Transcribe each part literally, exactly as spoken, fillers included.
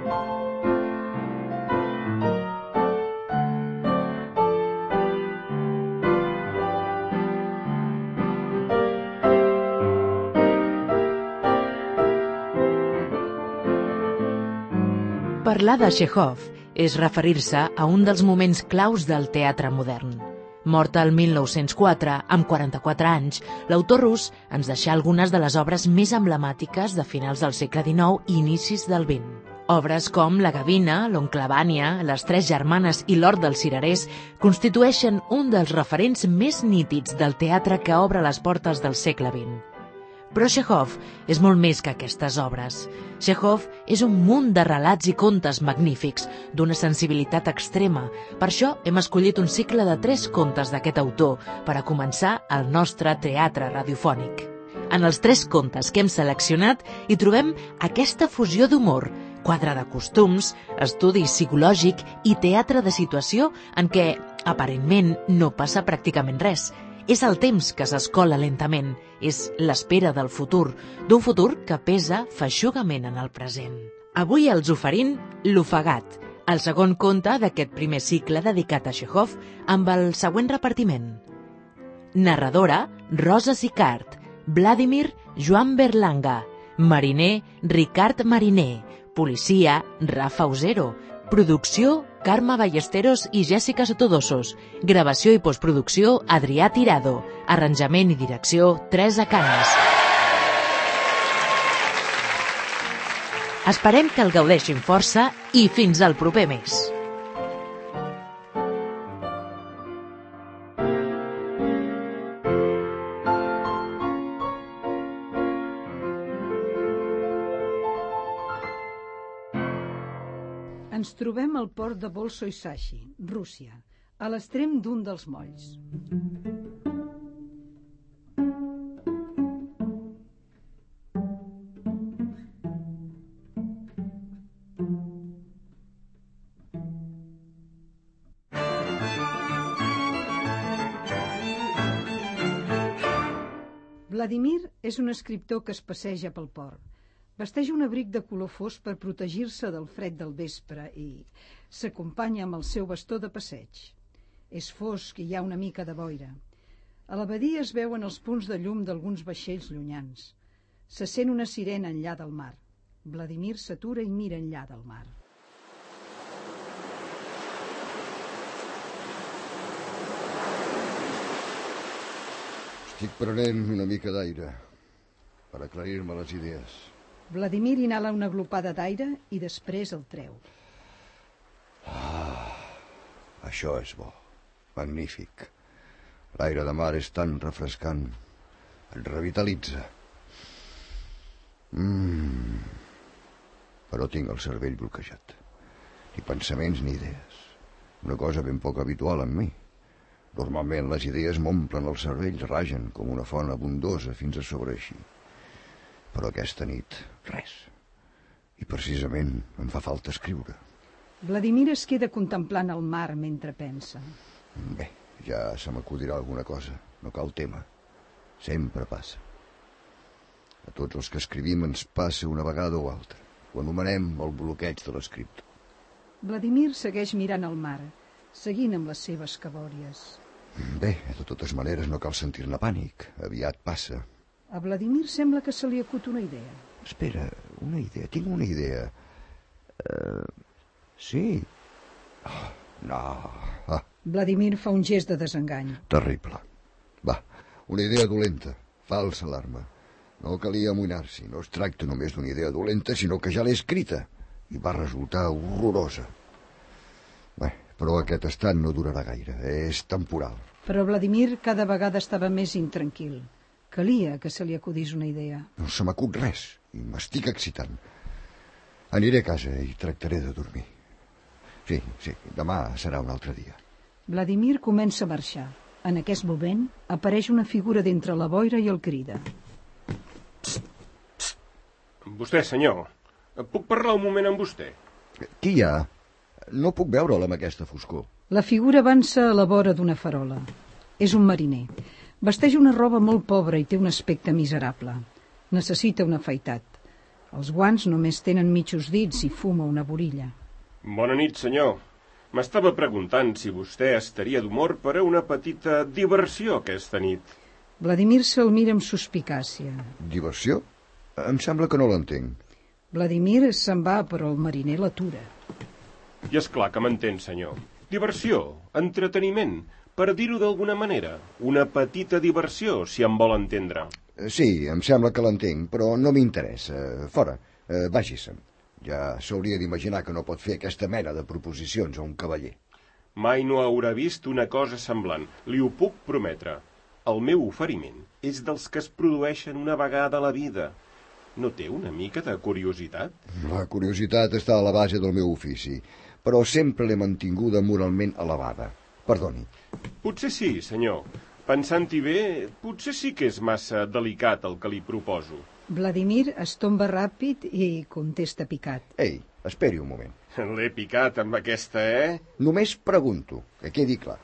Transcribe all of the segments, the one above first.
Parlar de Txékhov és referir-se a un dels moments claus del teatre modern. Mort el mil nou-cents quatre, amb quaranta-quatre anys, l'autor rus ens deixà algunes de les obres més emblemàtiques de finals del segle dinou i inicis del vint. Obres com La Gavina, L'oncle Vanya, Les tres germanes i L'hort dels cirerers constitueixen un dels referents més nítids del teatre que obre les portes del segle vint. Però Txékhov és molt més que aquestes obres. Txékhov és un munt de relats i contes magnífics, d'una sensibilitat extrema. Per això hem escollit un cicle de tres contes d'aquest autor per a començar el nostre teatre radiofònic. En els tres contes que hem seleccionat hi trobem aquesta fusió d'humor, quadre de costums, estudi psicològic i teatre de situació en què, aparentment, no passa pràcticament res. És el temps que s'escola lentament, és l'espera del futur, d'un futur que pesa feixugament en el present. Avui els oferim L'ofegat, el segon conte d'aquest primer cicle dedicat a Txékhov, amb el següent repartiment. Narradora, Rosa Sicart. Vladimir, Joan Berlanga. Mariner, Ricard Mariner. Policia, Rafa Usero. Producció, Carme Ballesteros i Jessica Sotodosos. Gravació i postproducció, Adrià Tirado. Arranjament i direcció, Teresa Canes. Esperem que el gaudeixin força i fins al proper mes. Ens trobem al port de Bolsoi-Sashi, Rússia, a l'extrem d'un dels molls. Vladimir és un escriptor que es passeja pel port. Vesteix un abric de color fosc per protegir-se del fred del vespre i s'acompanya amb el seu bastó de passeig. És fosc i hi ha una mica de boira. A la badia es veuen els punts de llum d'alguns vaixells llunyans. Se sent una sirena enllà del mar. Vladimir s'atura i mira enllà del mar. Estic prenent una mica d'aire per aclarir-me les idees. Vladimir inhala una glopada d'aire i després el treu. Ah, això és bo. Magnífic. L'aire de mar és tan refrescant. Et revitalitza. Mm. Però tinc el cervell bloquejat. Ni pensaments ni idees. Una cosa ben poc habitual en mi. Normalment les idees m'omplen el cervell, ragen com una font abundosa fins a sobreeixir. Però aquesta nit, res. I precisament em fa falta escriure. Vladimir es queda contemplant el mar mentre pensa. Bé, ja se m'acudirà alguna cosa. No cal tema. Sempre passa. A tots els que escrivim ens passa una vegada o altra. Ho anomenem el bloqueig de l'escriptor. Vladimir segueix mirant el mar, seguint amb les seves cabòries. Bé, de totes maneres no cal sentir-ne pànic. Aviat passa. A Vladimir sembla que se li acut una idea. Espera, una idea, tinc una idea. Uh, sí. Oh, no. Ah. Vladimir fa un gest de desengany. Terrible. Va, una idea dolenta, falsa alarma. No calia amoïnar-s'hi, no es tracta només d'una idea dolenta, sinó que ja l'he escrita i va resultar horrorosa. Bé, però aquest estat no durarà gaire, és temporal. Però Vladimir cada vegada estava més intranquil. Calia que se li acudís una idea. No se m'acut res i m'estic excitant. Aniré a casa i tractaré de dormir. Sí, sí, demà serà un altre dia. Vladimir comença a marxar. En aquest moment apareix una figura d'entre la boira i el crida. Psst, psst. Vostè, senyor, puc parlar un moment amb vostè? Qui hi ha? No puc veure'l amb aquesta foscor. La figura avança a la vora d'una farola. És un mariner. Vesteix una roba molt pobra i té un aspecte miserable. Necessita un afaitat. Els guants només tenen mitjos dits i fuma una borilla. Bona nit, senyor. M'estava preguntant si vostè estaria d'humor per a una petita diversió aquesta nit. Vladimir se'l mira amb suspicàcia. Diversió? Em sembla que no l'entenc. Vladimir se'n va, però el mariner l'atura. I és clar que m'entén, senyor. Diversió, entreteniment, per dir-ho d'alguna manera. Una petita diversió, si em vol entendre. Sí, em sembla que l'entenc, però no m'interessa. Fora, eh, vagi-se'n. Ja s'hauria d'imaginar que no pot fer aquesta mena de proposicions a un cavaller. Mai no haurà vist una cosa semblant, li ho puc prometre. El meu oferiment és dels que es produeixen una vegada a la vida. No té una mica de curiositat? La curiositat està a la base del meu ofici, però sempre l'he mantinguda moralment elevada. Perdoni. Potser sí, senyor. Pensant-hi bé, potser sí que és massa delicat el que li proposo. Vladimir es tomba ràpid i contesta picat. Ei, esperi un moment. L'he picat amb aquesta, eh? Només pregunto, que quedi clar.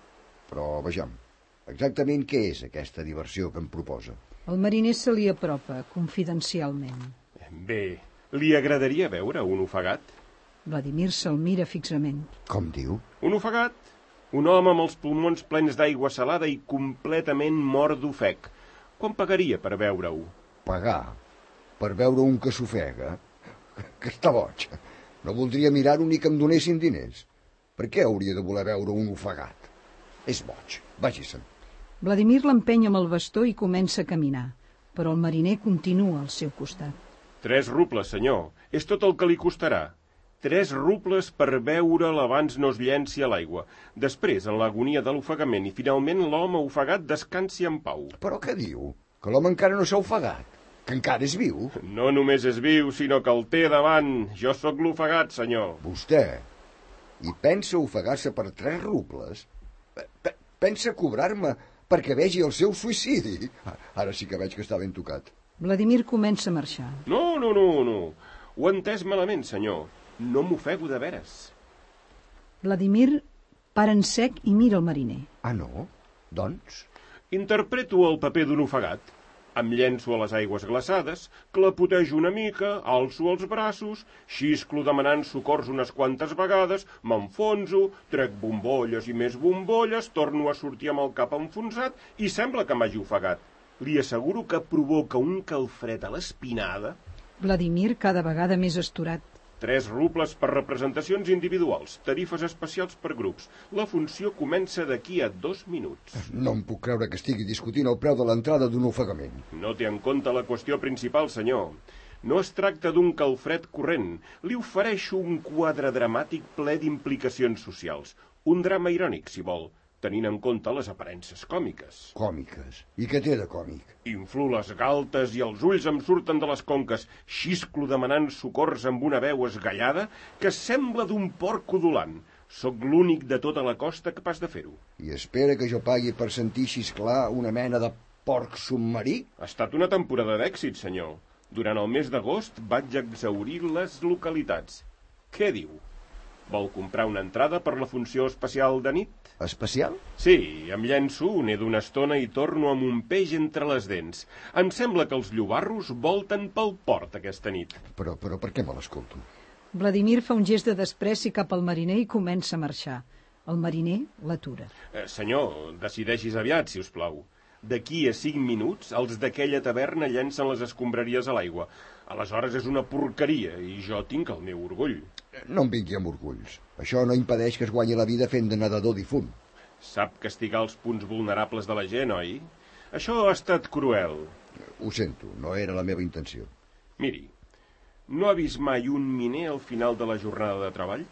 Però vejam, exactament què és aquesta diversió que em proposa? El mariner se li apropa, confidencialment. Bé, li agradaria veure un ofegat? Vladimir se'l mira fixament. Com diu? Un ofegat? Un home amb els pulmons plens d'aigua salada i completament mort d'ofec. Quan pagaria per veure-ho? Pagar? Per veure un que s'ofega? Que està boig. No voldria mirar-ho ni que em donessin diners. Per què hauria de voler veure un ofegat? És boig. Vagi-se'n. Vladimir l'empeny amb el bastó i comença a caminar, però el mariner continua al seu costat. Tres rubles, senyor. És tot el que li costarà. Tres rubles per veure'l abans no es llenci a l'aigua. Després, en l'agonia de l'ofegament, i finalment l'home ofegat descansi en pau. Però què diu? Que l'home encara no s'ha ofegat? Que encara és viu? No només és viu, sinó que el té davant. Jo sóc l'ofegat, senyor. Vostè? I pensa ofegar-se per tres rubles? P pensa cobrar-me perquè vegi el seu suïcidi? Ara sí que veig que està ben tocat. Vladimir comença a marxar. No, no, no, no. Ho he entès malament, senyor. No m'ofego de veres. Vladimir para en sec i mira el mariner. Ah, no? Doncs? Interpreto el paper d'un ofegat. Em llenço a les aigües glaçades, clapotejo una mica, alço els braços, xisclo demanant socors unes quantes vegades, m'enfonso, trec bombolles i més bombolles, torno a sortir amb el cap enfonsat i sembla que m'hagi ofegat. Li asseguro que provoca un calfred a l'espinada. Vladimir cada vegada més asturat. Tres rubles per representacions individuals, tarifes especials per grups. La funció comença d'aquí a dos minuts. No em puc creure que estigui discutint el preu de l'entrada d'un ofegament. No té en compte la qüestió principal, senyor. No es tracta d'un calfred corrent. Li ofereixo un quadre dramàtic ple d'implicacions socials. Un drama irònic, si vol, tenint en compte les aparences còmiques. Còmiques? I què té de còmic? Inflo les galtes i els ulls em surten de les conques. Xisclo demanant socors amb una veu esgallada que sembla d'un porc udolant. Sóc l'únic de tota la costa capaç de fer-ho. I espera que jo pagui per sentir xisclar una mena de porc submarí? Ha estat una temporada d'èxit, senyor. Durant el mes d'agost vaig exhaurir les localitats. Què diu? Vol comprar una entrada per la funció especial de nit? Especial? Sí, em llenço, nedo una estona i torno amb un peix entre les dents. Em sembla que els llobarros volten pel port aquesta nit. Però, però per què me l'escolto? Vladimir fa un gest de despreci cap al mariner i comença a marxar. El mariner l'atura. Eh, senyor, decideixis aviat, si us plau. D'aquí a cinc minuts, els d'aquella taverna llencen les escombraries a l'aigua. Aleshores és una porqueria i jo tinc el meu orgull. No em vingui amb orgulls. Això no impedeix que es guanyi la vida fent de nedador difunt. Sap castigar els punts vulnerables de la gent, oi? Això ha estat cruel. Ho sento, no era la meva intenció. Miri, no ha vist mai un miner al final de la jornada de treball?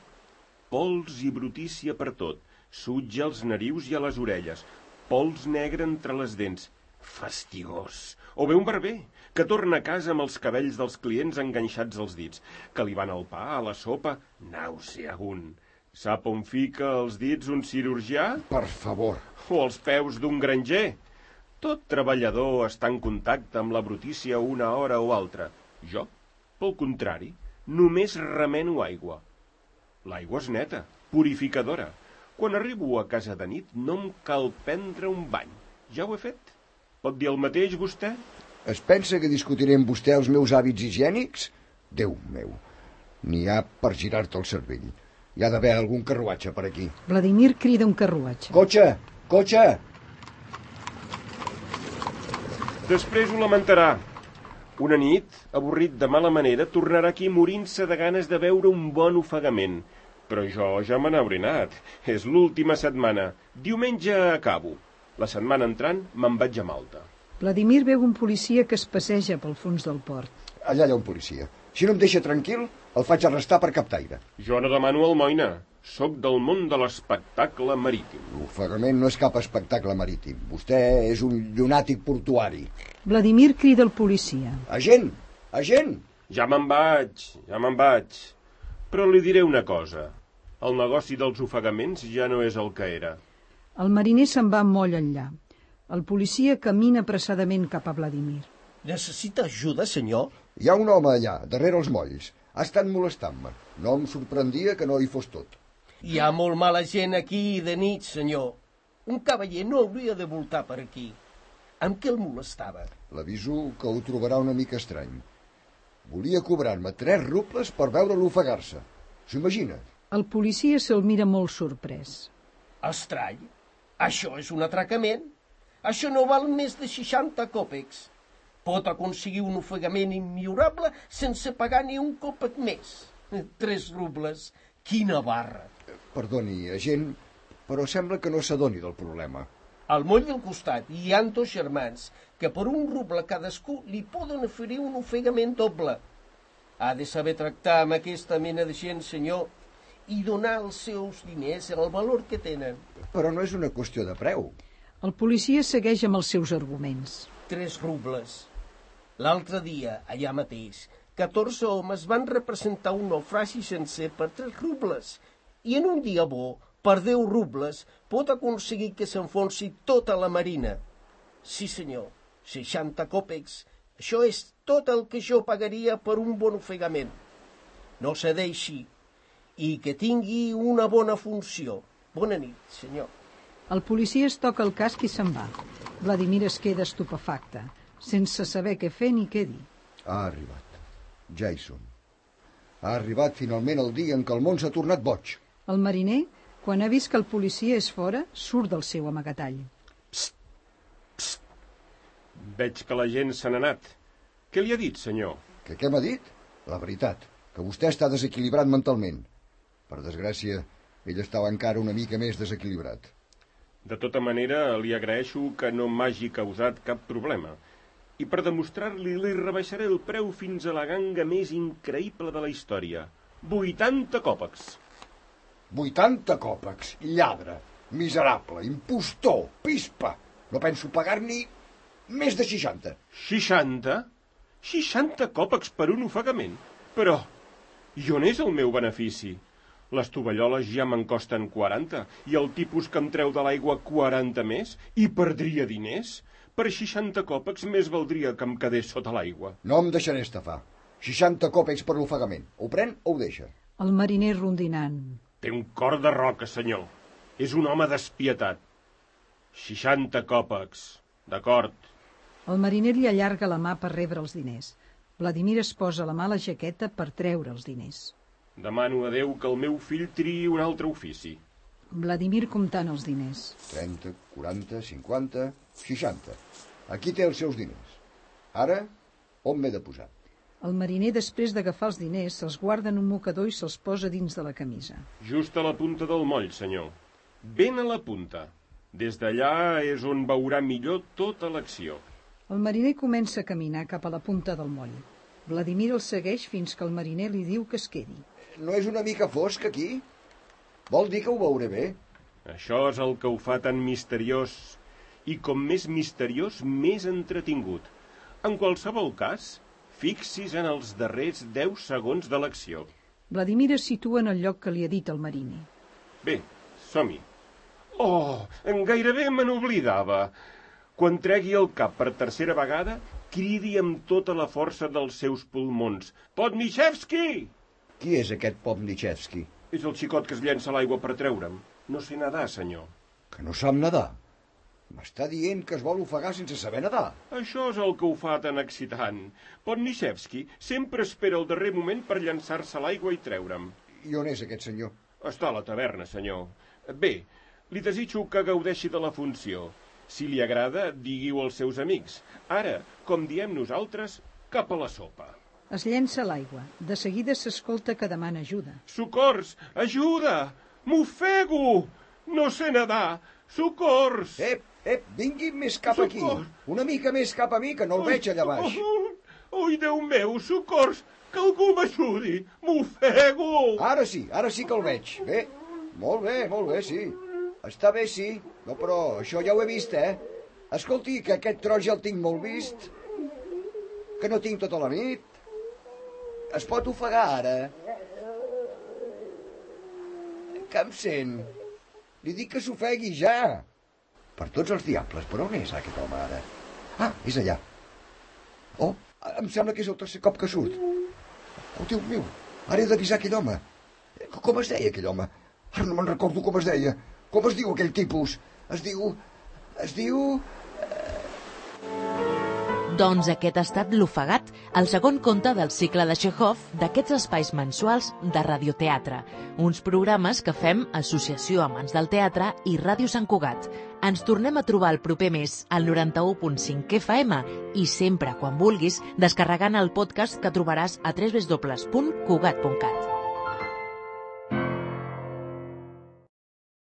Pols i brutícia per tot, sutja als narius i a les orelles, pols negre entre les dents, fastigós. O bé un barber, que torna a casa amb els cabells dels clients enganxats als dits, que li van al pa, a la sopa, nauseabunt. Sap on fica els dits un cirurgià? Per favor. O els peus d'un granger? Tot treballador està en contacte amb la brutícia una hora o altra. Jo, pel contrari, només remeno aigua. L'aigua és neta, purificadora. Quan arribo a casa de nit no em cal prendre un bany. Ja ho he fet. Pot dir el mateix, vostè? Es pensa que discutiré amb vostè els meus hàbits higiènics? Déu meu, n'hi ha per girar-te el cervell. Hi ha d'haver algun carruatge per aquí. Vladimir crida un carruatge. Cotxe! Cotxe! Després ho lamentarà. Una nit, avorrit de mala manera, tornarà aquí morint-se de ganes de veure un bon ofegament. Però jo ja me n'hauré anat. És l'última setmana. Diumenge acabo. La setmana entrant me'n vaig a Malta. Vladimir veu un policia que es passeja pel fons del port. Allà hi ha un policia. Si no em deixa tranquil, el faig arrestar per captaire. Jo no demano almoina. Soc del món de l'espectacle marítim. L'ofegament no és cap espectacle marítim. Vostè és un llunàtic portuari. Vladimir crida el policia. Agent! Agent! Ja me'n vaig, ja me'n vaig. Però li diré una cosa. El negoci dels ofegaments ja no és el que era. El mariner se'n va molt enllà. El policia camina apressadament cap a Vladimir. Necessita ajuda, senyor? Hi ha un home allà, darrere els molls. Ha estat molestant-me. No em sorprendria que no hi fos tot. Hi ha molt mala gent aquí de nit, senyor. Un cavaller no hauria de voltar per aquí. Amb què el molestava? L'aviso que ho trobarà una mica estrany. Volia cobrar-me tres rubles per veure-lo ofegar-se. S'ho imagina? El policia se'l mira molt sorprès. Estrany. Això és un atracament. Això no val més de seixanta còpecs. Pot aconseguir un ofegament immillorable sense pagar ni un còpec més. Tres rubles. Quina barra. Perdoni, agent, però sembla que no s'adoni del problema. Al moll del costat hi ha dos germans que per un ruble cadascú li poden oferir un ofegament doble. Ha de saber tractar amb aquesta mena de gent, senyor, i donar als seus diners el valor que tenen. Però no és una qüestió de preu. El policia segueix amb els seus arguments. Tres rubles. L'altre dia, allà mateix, catorze homes van representar un naufragi sencer per tres rubles. I en un dia bo, per deu rubles, pot aconseguir que s'enfonsi tota la marina. Sí, senyor, seixanta còpecs. Això és tot el que jo pagaria per un bon ofegament. No cedeixi i que tingui una bona funció. Bona nit, senyor. El policia es toca el casc i se'n va. Vladimir es queda estupefacte, sense saber què fer ni què dir. Ha arribat. Ja hi som. Ha arribat finalment el dia en què el món s'ha tornat boig. El mariner, quan ha vist que el policia és fora, surt del seu amagatall. Psst, psst. Veig que la gent se n'ha anat. Què li ha dit, senyor? Que què m'ha dit? La veritat, que vostè està desequilibrat mentalment. Per desgràcia, ell estava encara una mica més desequilibrat. De tota manera, li agraeixo que no m'hagi causat cap problema. I per demostrar-li, li rebaixaré el preu fins a la ganga més increïble de la història. vuitanta còpecs. vuitanta còpecs, lladre, miserable, impostor, pispa. No penso pagar-ni més de seixanta. seixanta? seixanta còpecs per un ofegament? Però, i on és el meu benefici? Les tovalloles ja me'n costen quaranta, i el tipus que em treu de l'aigua quaranta més, i perdria diners? Per seixanta còpecs més valdria que em quedés sota l'aigua. No em deixaré estafar. seixanta còpecs per l'ofegament. Ho pren o ho deixa? El mariner rondinant. Té un cor de roca, senyor. És un home despietat. seixanta còpecs. D'acord. El mariner li allarga la mà per rebre els diners. Vladimir es posa la mà a la jaqueta per treure els diners. Demano a Déu que el meu fill triï un altre ofici. Vladimir comptant els diners. trenta, quaranta, cinquanta, seixanta. Aquí té els seus diners. Ara, on m'he de posar? El mariner, després d'agafar els diners, se'ls guarda en un mocador i se'ls posa dins de la camisa. Just a la punta del moll, senyor. Ben a la punta. Des d'allà és on veurà millor tota l'acció. El mariner comença a caminar cap a la punta del moll. Vladimir el segueix fins que el mariner li diu que es quedi. No és una mica fosc aquí? Vol dir que ho veuré bé? Això és el que ho fa tan misteriós. I com més misteriós, més entretingut. En qualsevol cas, fixis en els darrers deu segons de l'acció. Vladimir es situa en el lloc que li ha dit el mariner. Bé, som-hi. Oh, gairebé me n'oblidava. Quan tregui el cap per tercera vegada, cridi amb tota la força dels seus pulmons. Podnichevski! Qui és aquest Podnichevski? És el xicot que es llença a l'aigua per treure'm. No sé nedar, senyor. Que no sap nedar? M'està dient que es vol ofegar sense saber nedar. Això és el que ho fa tan excitant. Podnichevski sempre espera el darrer moment per llançar-se a l'aigua i treure'm. I on és aquest senyor? Està a la taverna, senyor. Bé, li desitjo que gaudeixi de la funció. Si li agrada, digui-ho als seus amics. Ara, com diem nosaltres, cap a la sopa. Es llença a l'aigua. De seguida s'escolta que demana ajuda. Socors! Ajuda! M'ofego! No sé nedar! Socors! Ep, ep, vingui més cap aquí. Una mica més cap a mi, que no el veig allà baix. Ui, Déu meu, socors! Que algú m'ajudi! M'ofego! Ara sí, ara sí que el veig. Bé, molt bé, molt bé, sí. Està bé, sí. No, però això ja ho he vist, eh? Escolti, que aquest tros ja el tinc molt vist. Que no tinc tota la nit. Es pot ofegar ara? Que em sent? Li dic que s'ofegui ja. Per tots els diables, per on és aquest home ara? Ah, és allà. Oh, em sembla que és el tercer cop que surt. Oh, Déu meu, ara he d'avisar aquell home. Com es deia aquell home? Ara no me'n recordo com es deia. Com es diu aquell tipus? Es diu... es diu... Doncs aquest ha estat L'ofegat, el segon conte del cicle de Txékhov d'aquests espais mensuals de radioteatre, uns programes que fem Associació Amants del Teatre i Ràdio Sant Cugat. Ens tornem a trobar el proper mes al noranta-u punt cinc F M i sempre, quan vulguis, descarregant el podcast que trobaràs a w w w punt cugat punt cat.